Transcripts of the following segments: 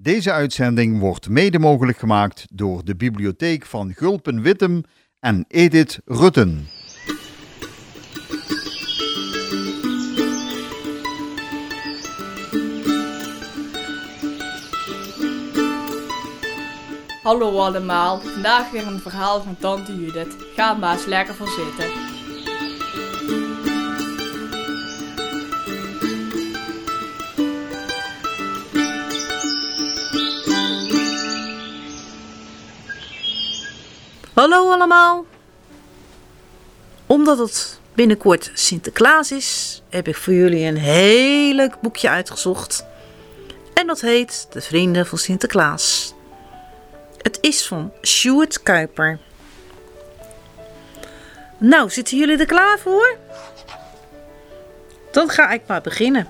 Deze uitzending wordt mede mogelijk gemaakt door de bibliotheek van Gulpen-Wittem en Edith Rutten. Hallo allemaal, vandaag weer een verhaal van tante Judith. Ga maar eens lekker voor zitten. Hallo allemaal. Omdat het binnenkort Sinterklaas is, heb ik voor jullie een heel leuk boekje uitgezocht. En dat heet De Vrienden van Sinterklaas. Het is van Sjoerd Kuiper. Nou, zitten jullie er klaar voor? Dan ga ik maar beginnen.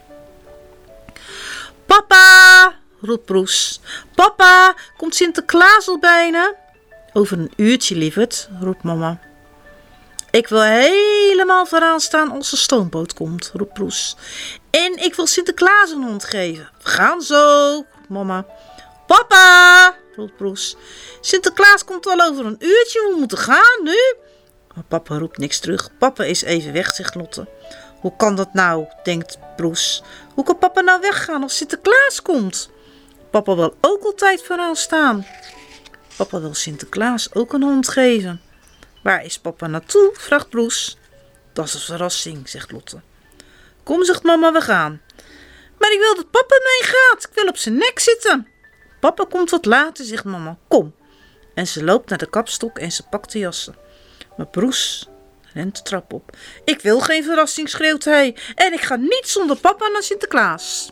Papa, roept Broes. Papa, komt Sinterklaas al bijna? Over een uurtje, lieverd, roept mama. Ik wil helemaal vooraan staan als de stoomboot komt, roept Broes. En ik wil Sinterklaas een hond geven. We gaan zo, roept mama. Papa, roept Broes. Sinterklaas komt al over een uurtje, we moeten gaan nu. Maar papa roept niks terug. Papa is even weg, zegt Lotte. Hoe kan dat nou, denkt Broes. Hoe kan papa nou weggaan als Sinterklaas komt? Papa wil ook altijd vooraan staan. Papa wil Sinterklaas ook een hond geven. Waar is papa naartoe? Vraagt Broes. Dat is een verrassing, zegt Lotte. Kom, zegt mama, we gaan. Maar ik wil dat papa meegaat. Ik wil op zijn nek zitten. Papa komt wat later, zegt mama. Kom. En ze loopt naar de kapstok en ze pakt de jassen. Maar Broes rent de trap op. Ik wil geen verrassing, schreeuwt hij. En ik ga niet zonder papa naar Sinterklaas.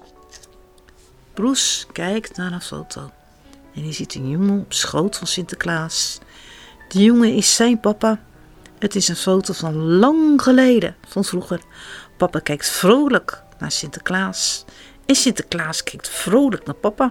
Broes kijkt naar een foto. En hij ziet een jongen op schoot van Sinterklaas. De jongen is zijn papa. Het is een foto van lang geleden, van vroeger. Papa kijkt vrolijk naar Sinterklaas. En Sinterklaas kijkt vrolijk naar papa.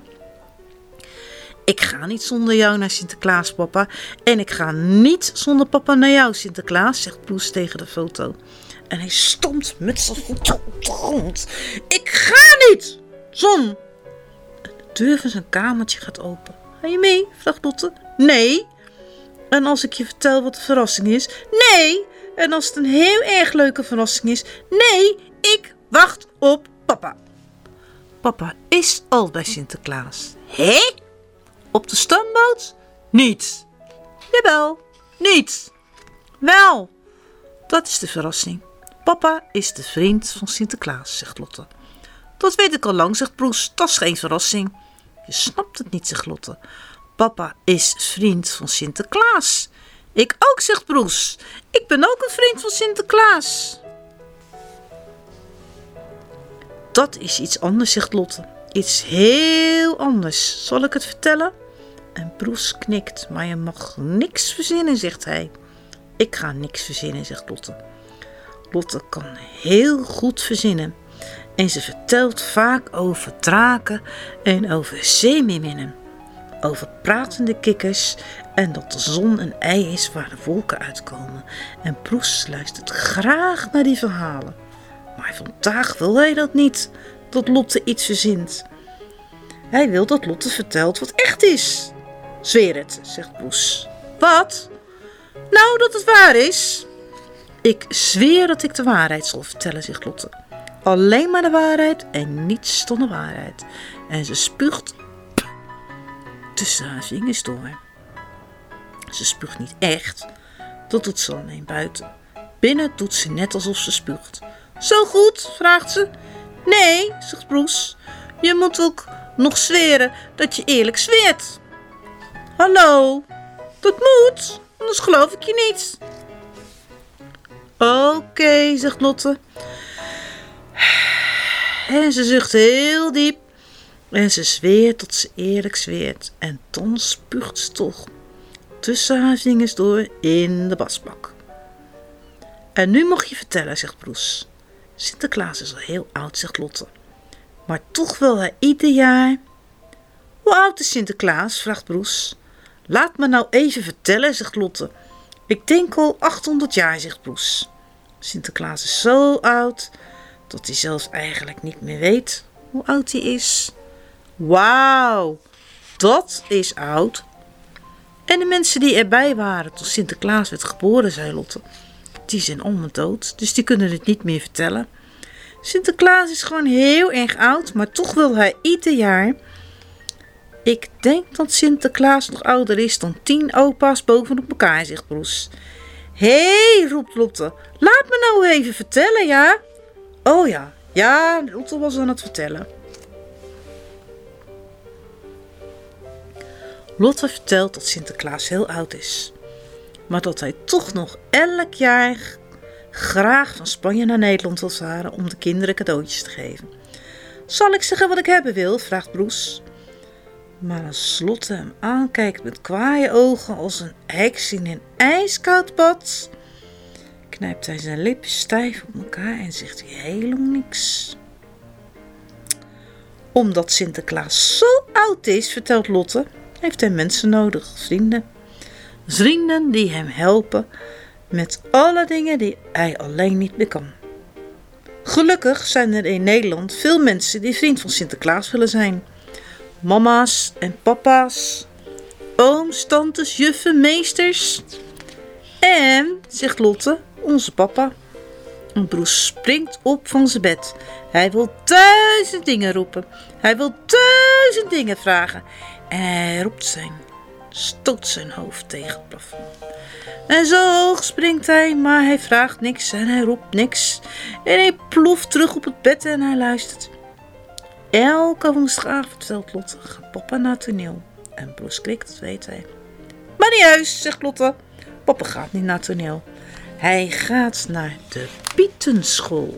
Ik ga niet zonder jou naar Sinterklaas, papa. En ik ga niet zonder papa naar jou, Sinterklaas, zegt Broes tegen de foto. En hij stompt met zijn voeten op de grond. Ik ga niet! Zon! De deur van zijn kamertje gaat open. Ga je mee? Vraagt Lotte. Nee. En als ik je vertel wat de verrassing is? Nee. En als het een heel erg leuke verrassing is? Nee. Ik wacht op papa. Papa is al bij Sinterklaas. Hé? Op de stoomboot? Niet. Jawel. Niet. Wel. Dat is de verrassing. Papa is de vriend van Sinterklaas, zegt Lotte. Dat weet ik al lang, zegt Broes. Dat is geen verrassing. Je snapt het niet, zegt Lotte. Papa is vriend van Sinterklaas. Ik ook, zegt Broes. Ik ben ook een vriend van Sinterklaas. Dat is iets anders, zegt Lotte. Iets heel anders. Zal ik het vertellen? En Broes knikt, maar je mag niks verzinnen, zegt hij. Ik ga niks verzinnen, zegt Lotte. Lotte kan heel goed verzinnen. En ze vertelt vaak over draken en over zeemeerminnen. Over pratende kikkers en dat de zon een ei is waar de wolken uitkomen. En Broes luistert graag naar die verhalen. Maar vandaag wil hij dat niet, dat Lotte iets verzint. Hij wil dat Lotte vertelt wat echt is. Zweer het, zegt Broes. Wat? Nou, dat het waar is. Ik zweer dat ik de waarheid zal vertellen, zegt Lotte. Alleen maar de waarheid en niets dan de waarheid. En ze spuugt tussen haar vingers door. Ze spuugt niet echt. Dat doet ze alleen buiten. Binnen doet ze net alsof ze spuugt. Zo goed? Vraagt ze. Nee, zegt Broes. Je moet ook nog zweren dat je eerlijk zweert. Hallo, dat moet, anders geloof ik je niet. Oké, zegt Lotte. En ze zucht heel diep. En ze zweert tot ze eerlijk zweert. En dan spuugt ze toch tussen haar vingers door in de wasbak. En nu mag je vertellen, zegt Broes. Sinterklaas is al heel oud, zegt Lotte. Maar toch wil hij ieder jaar... Hoe oud is Sinterklaas? Vraagt Broes. Laat me nou even vertellen, zegt Lotte. Ik denk al 800 jaar, zegt Broes. Sinterklaas is zo oud dat hij zelfs eigenlijk niet meer weet hoe oud hij is. Wauw, dat is oud. En de mensen die erbij waren toen Sinterklaas werd geboren, zei Lotte, die zijn allemaal dood, dus die kunnen het niet meer vertellen. Sinterklaas is gewoon heel erg oud, maar toch wil hij ieder jaar. Ik denk dat Sinterklaas nog ouder is dan 10 opa's bovenop elkaar, zegt Broes. Hé, roept Lotte, laat me nou even vertellen, ja? Oh ja, Lotte was aan het vertellen. Lotte vertelt dat Sinterklaas heel oud is, maar dat hij toch nog elk jaar graag van Spanje naar Nederland wil varen om de kinderen cadeautjes te geven. Zal ik zeggen wat ik hebben wil? Vraagt Broes. Maar als Lotte hem aankijkt met kwaaie ogen als een heks in een ijskoud bad, knijpt hij zijn lippen stijf op elkaar en zegt hij helemaal niks. Omdat Sinterklaas zo oud is, vertelt Lotte, heeft hij mensen nodig, vrienden. Vrienden die hem helpen met alle dingen die hij alleen niet meer kan. Gelukkig zijn er in Nederland veel mensen die vriend van Sinterklaas willen zijn. Mama's en papa's, ooms, tantes, juffen, meesters. En, zegt Lotte, onze papa. En Broes springt op van zijn bed. Hij wil 1000 dingen roepen. Hij wil 1000 dingen vragen. En hij roept stoot zijn hoofd tegen het plafond. En zo hoog springt hij, maar hij vraagt niks en hij roept niks. En hij ploft terug op het bed en hij luistert. Elke woensdagavond, vertelt Lotte, gaat papa naar het toneel. En Broes krikt, dat weet hij. Maar niet heus, zegt Lotte. Papa gaat niet naar het toneel. Hij gaat naar de Pietenschool.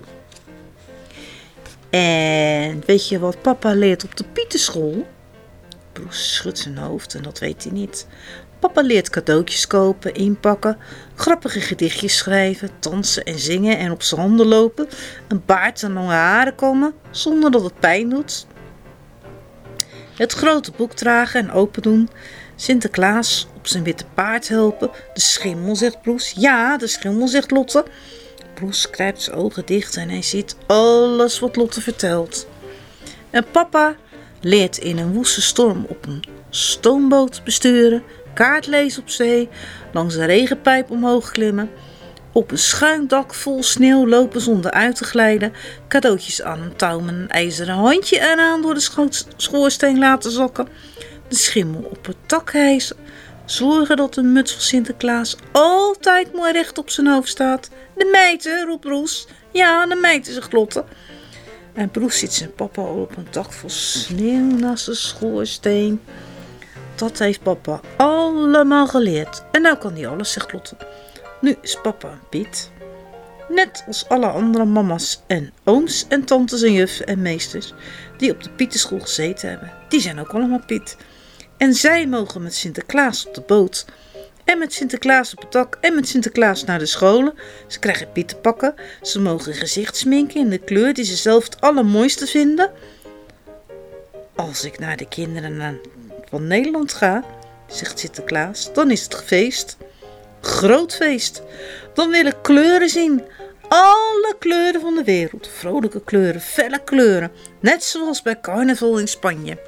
En weet je wat papa leert op de Pietenschool? Broes schudt zijn hoofd en dat weet hij niet. Papa leert cadeautjes kopen, inpakken, grappige gedichtjes schrijven, dansen en zingen en op zijn handen lopen, een baard en lange haren kammen zonder dat het pijn doet. Het grote boek dragen en open doen, Sinterklaas op zijn witte paard helpen, de schimmel, zegt Broes. Ja, de schimmel, zegt Lotte. Broes knijpt zijn ogen dicht en hij ziet alles wat Lotte vertelt. En papa leert in een woeste storm op een stoomboot besturen, kaart lezen op zee, langs een regenpijp omhoog klimmen, op een schuin dak vol sneeuw lopen zonder uit te glijden, cadeautjes aan een touw met een ijzeren handje eraan door de schoorsteen laten zakken, de schimmel op het dak hijsen, zorgen dat de muts van Sinterklaas altijd mooi recht op zijn hoofd staat. De mijten, roept Broes. Ja, de mijten, zegt Lotte. En Broes ziet zijn papa al op een dak vol sneeuw naast de schoorsteen. Dat heeft papa allemaal geleerd. En nou kan hij alles, zegt Lotte. Nu is papa een Piet. Net als alle andere mama's en ooms en tantes en juffen en meesters die op de Pietenschool gezeten hebben. Die zijn ook allemaal Piet. En zij mogen met Sinterklaas op de boot. En met Sinterklaas op het dak. En met Sinterklaas naar de scholen. Ze krijgen pietenpakken. Ze mogen gezicht sminken in de kleur die ze zelf het allermooiste vinden. Als ik naar de kinderen van Nederland ga, zegt Sinterklaas, dan is het feest. Groot feest. Dan wil ik kleuren zien. Alle kleuren van de wereld. Vrolijke kleuren, felle kleuren. Net zoals bij carnaval in Spanje.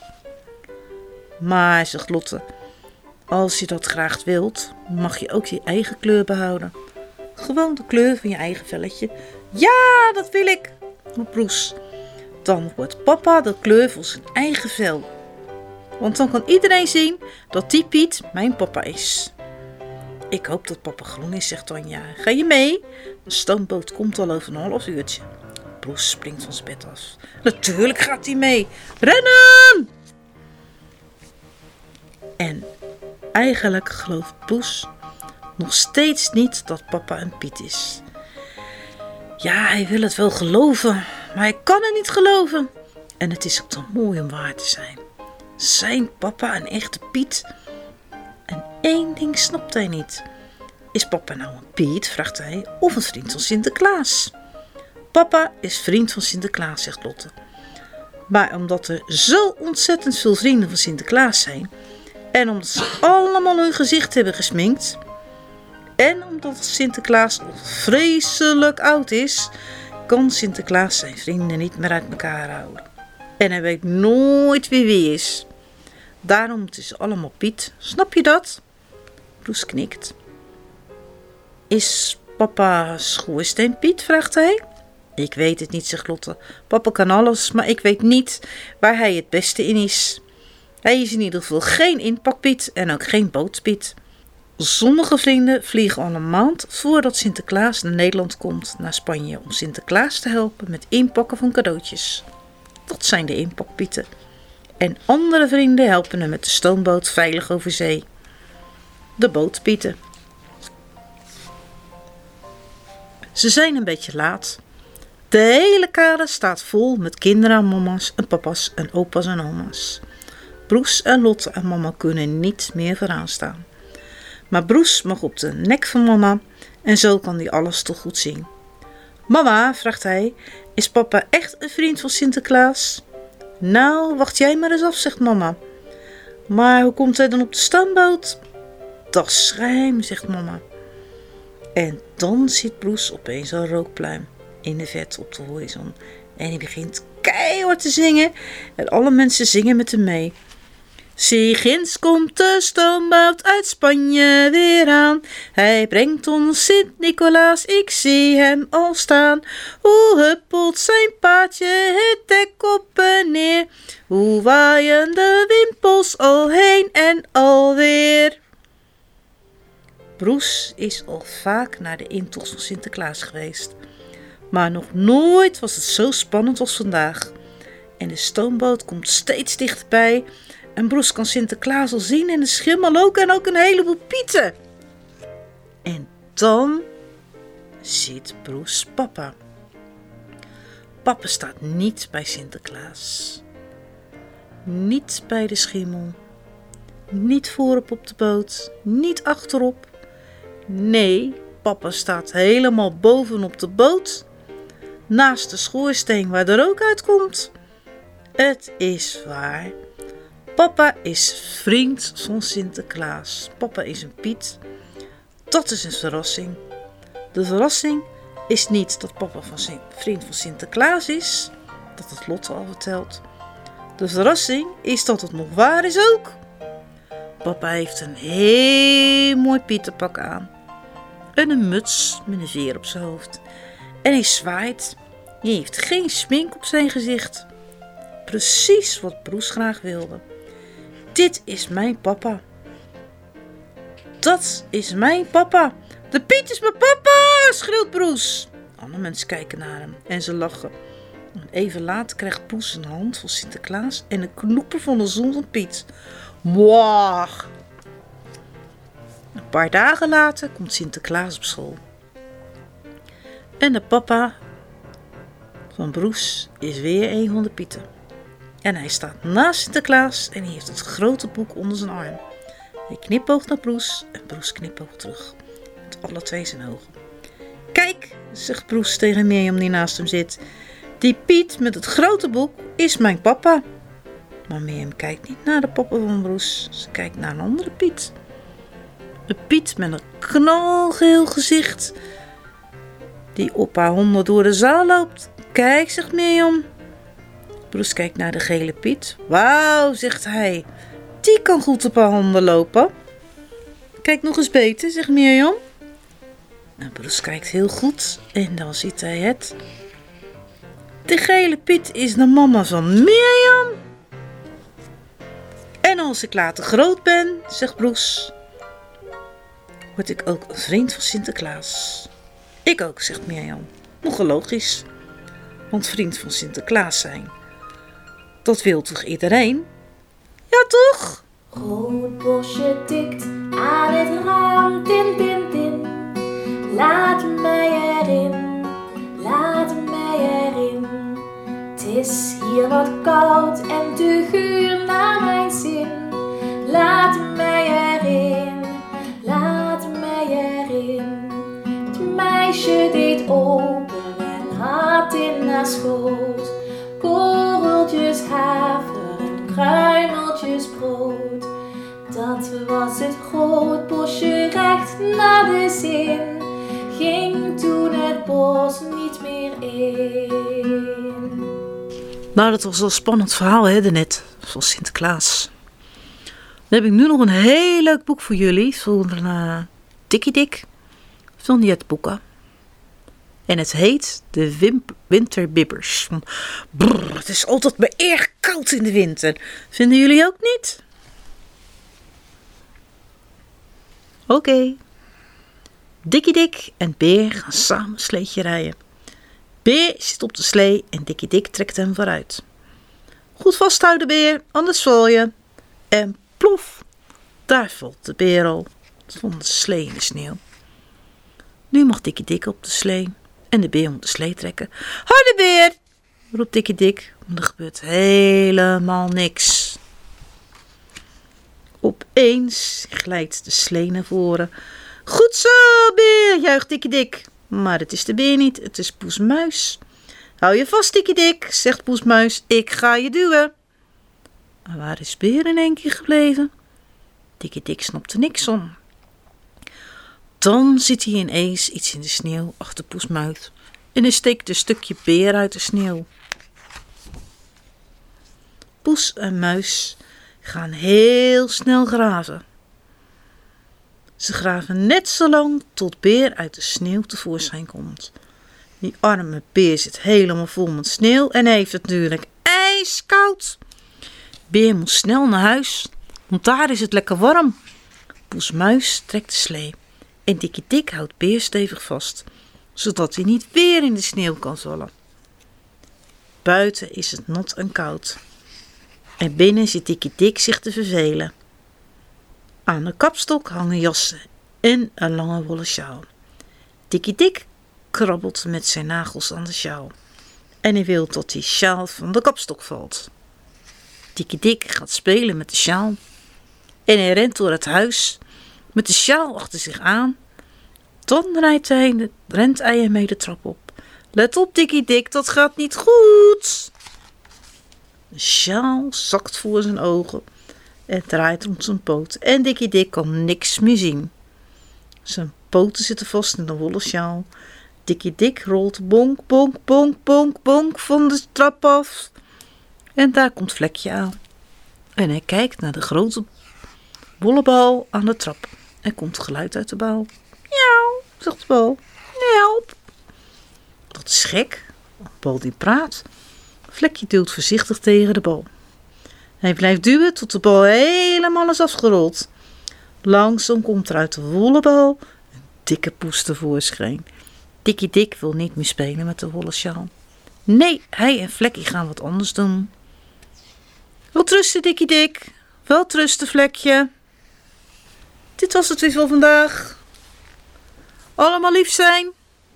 Maar, zegt Lotte, als je dat graag wilt, mag je ook je eigen kleur behouden. Gewoon de kleur van je eigen velletje. Ja, dat wil ik, roept Broes. Dan wordt papa de kleur van zijn eigen vel. Want dan kan iedereen zien dat die Piet mijn papa is. Ik hoop dat papa groen is, zegt Tanja. Ga je mee? De stoomboot komt al over een half uurtje. Broes springt van zijn bed af. Natuurlijk gaat hij mee. Rennen! En eigenlijk gelooft Broes nog steeds niet dat papa een Piet is. Ja, hij wil het wel geloven, maar hij kan het niet geloven. En het is ook zo mooi om waar te zijn. Zijn papa een echte Piet? En één ding snapt hij niet. Is papa nou een Piet, vraagt hij, of een vriend van Sinterklaas? Papa is vriend van Sinterklaas, zegt Lotte. Maar omdat er zo ontzettend veel vrienden van Sinterklaas zijn, en omdat ze allemaal hun gezicht hebben gesminkt, en omdat Sinterklaas al vreselijk oud is, kan Sinterklaas zijn vrienden niet meer uit elkaar houden. En hij weet nooit wie is. Daarom moeten ze allemaal Piet. Snap je dat? Broes knikt. Is papa Schoorsteen Piet? Vraagt hij. Ik weet het niet, zegt Lotte. Papa kan alles, maar ik weet niet waar hij het beste in is. Hij is in ieder geval geen inpakpiet en ook geen bootspiet. Sommige vrienden vliegen al een maand voordat Sinterklaas naar Nederland komt naar Spanje om Sinterklaas te helpen met inpakken van cadeautjes. Dat zijn de inpakpieten. En andere vrienden helpen hem met de stoomboot veilig over zee. De bootpieten. Ze zijn een beetje laat. De hele kade staat vol met kinderen en mama's en papa's en opa's en oma's. Broes en Lotte en mama kunnen niet meer vooraan staan. Maar Broes mag op de nek van mama en zo kan hij alles toch goed zien. Mama, vraagt hij, is papa echt een vriend van Sinterklaas? Nou, wacht jij maar eens af, zegt mama. Maar hoe komt hij dan op de stoomboot? Dat is geheim, zegt mama. En dan ziet Broes opeens een rookpluim in de verte op de horizon. En hij begint keihard te zingen en alle mensen zingen met hem mee. Zie, ginds komt de stoomboot uit Spanje weer aan. Hij brengt ons Sint-Nicolaas, ik zie hem al staan. Hoe huppelt zijn paardje het dek op en neer. Hoe waaien de wimpels al heen en alweer. Broes is al vaak naar de intocht van Sinterklaas geweest. Maar nog nooit was het zo spannend als vandaag. En de stoomboot komt steeds dichterbij. En Broes kan Sinterklaas al zien en de schimmel ook en ook een heleboel pieten. En dan ziet Broes papa. Papa staat niet bij Sinterklaas. Niet bij de schimmel. Niet voorop op de boot. Niet achterop. Nee, papa staat helemaal bovenop de boot. Naast de schoorsteen waar de rook uitkomt. Het is waar. Papa is vriend van Sinterklaas. Papa is een Piet. Dat is een verrassing. De verrassing is niet dat papa vriend van Sinterklaas is. Dat had Lotte al verteld. De verrassing is dat het nog waar is ook. Papa heeft een heel mooi pietenpak aan. En een muts met een veer op zijn hoofd. En hij zwaait. Hij heeft geen smink op zijn gezicht. Precies wat Broes graag wilde. Dit is mijn papa. Dat is mijn papa. De Piet is mijn papa, schreeuwt Broes. Alle mensen kijken naar hem en ze lachen. En even later krijgt Broes een hand van Sinterklaas en een knoeper van de zon van Piet. Mwah! Een paar dagen later komt Sinterklaas op school. En de papa van Broes is weer een van de Pieten. En hij staat naast Sinterklaas en hij heeft het grote boek onder zijn arm. Hij knipoogt naar Broes en Broes knipoogt terug. Met alle twee zijn ogen. Kijk, zegt Broes tegen Mirjam die naast hem zit. Die Piet met het grote boek is mijn papa. Maar Mirjam kijkt niet naar de papa van Broes. Ze kijkt naar een andere Piet. Een Piet met een knalgeel gezicht. Die op haar honden door de zaal loopt. Kijk, zegt Mirjam. Broes kijkt naar de gele Piet. Wauw, zegt hij. Die kan goed op haar handen lopen. Kijk nog eens beter, zegt Mirjam. En Broes kijkt heel goed. En dan ziet hij het. De gele Piet is de mama van Mirjam. En als ik later groot ben, zegt Broes, word ik ook een vriend van Sinterklaas. Ik ook, zegt Mirjam. Nogal logisch. Want vriend van Sinterklaas zijn. Dat wil toch iedereen? Ja, toch? Rood bosje tikt aan het raam, tin, tin, tin. Laat mij erin, laat mij erin. Het is hier wat koud en te guur naar mijn zin. Laat mij erin, laat mij erin. Het meisje deed open en had in haar schoot korreltjes haver en kruimeltjes brood. Dat was het groot bosje recht naar de zin. Ging toen het bos niet meer in. Nou, dat was wel een spannend verhaal, hè, daarnet. Van Sinterklaas. Dan heb ik nu nog een heel leuk boek voor jullie. Van Dikkie Dik. Van Jet Boeken. En het heet De Winterbibbers. Brrr, het is altijd maar erg koud in de winter. Vinden jullie ook niet? Oké. Dikkie Dik en Beer gaan samen een sleetje rijden. Beer zit op de slee en Dikkie Dik trekt hem vooruit. Goed vasthouden, Beer, anders val je. En plof, daar valt de beer al van de slee in de sneeuw. Nu mag Dikkie Dik op de slee en de beer moet de slee trekken. Harde Beer, roept Dikkie Dik, maar er gebeurt helemaal niks. Opeens glijdt de slee naar voren. Goed zo, Beer, juicht Dikkie Dik. Maar het is de beer niet, het is Poes Muis. Hou je vast, Dikkie Dik, zegt Poes Muis, ik ga je duwen. Maar waar is Beer in één keer gebleven? Dikkie Dik snapt er niks om. Dan ziet hij ineens iets in de sneeuw achter Poes Muis en hij steekt een stukje beer uit de sneeuw. Poes en Muis gaan heel snel graven. Ze graven net zo lang tot Beer uit de sneeuw tevoorschijn komt. Die arme beer zit helemaal vol met sneeuw en heeft het natuurlijk ijskoud. Beer moet snel naar huis, want daar is het lekker warm. Poes Muis trekt de slee en Dikkie Dik houdt Beer stevig vast, zodat hij niet weer in de sneeuw kan vallen. Buiten is het nat en koud en binnen zit Dikkie Dik zich te vervelen. Aan de kapstok hangen jassen en een lange wollen sjaal. Dikkie Dik krabbelt met zijn nagels aan de sjaal en hij wil dat die sjaal van de kapstok valt. Dikkie Dik gaat spelen met de sjaal en hij rent door het huis met de sjaal achter zich aan. Dan rent hij ermee de trap op. Let op, Dikkie Dik, dat gaat niet goed. De sjaal zakt voor zijn ogen en draait rond zijn poot en Dikkie Dik kan niks meer zien. Zijn poten zitten vast in de wollen sjaal. Dikkie Dik rolt bonk, bonk, bonk, bonk, bonk van de trap af. En daar komt Vlekje aan. En hij kijkt naar de grote wollen bal aan de trap. Er komt geluid uit de bal. Miauw, zegt de bal. Help. Dat is gek. Een bal die praat. Vlekje duwt voorzichtig tegen de bal. Hij blijft duwen tot de bal helemaal is afgerold. Langzaam komt er uit de wollen bal een dikke poes tevoorschijn. Dikkie Dik wil niet meer spelen met de wollen sjaal. Nee, hij en Vlekje gaan wat anders doen. Welterusten, Dikkie Dik. Welterusten, Vlekje. Dit was het weer voor vandaag. Allemaal lief zijn.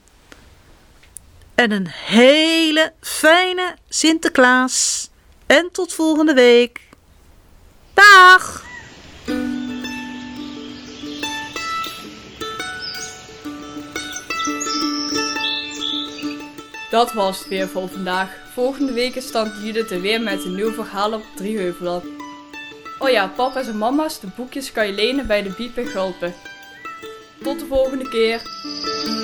En een hele fijne Sinterklaas. En tot volgende week. Dag! Dat was het weer voor vandaag. Volgende week is Tante Judith er weer met een nieuw verhaal op Drieheuvelland. Oh ja, papa's en mama's, de boekjes kan je lenen bij de Biep en Gulpen. Tot de volgende keer.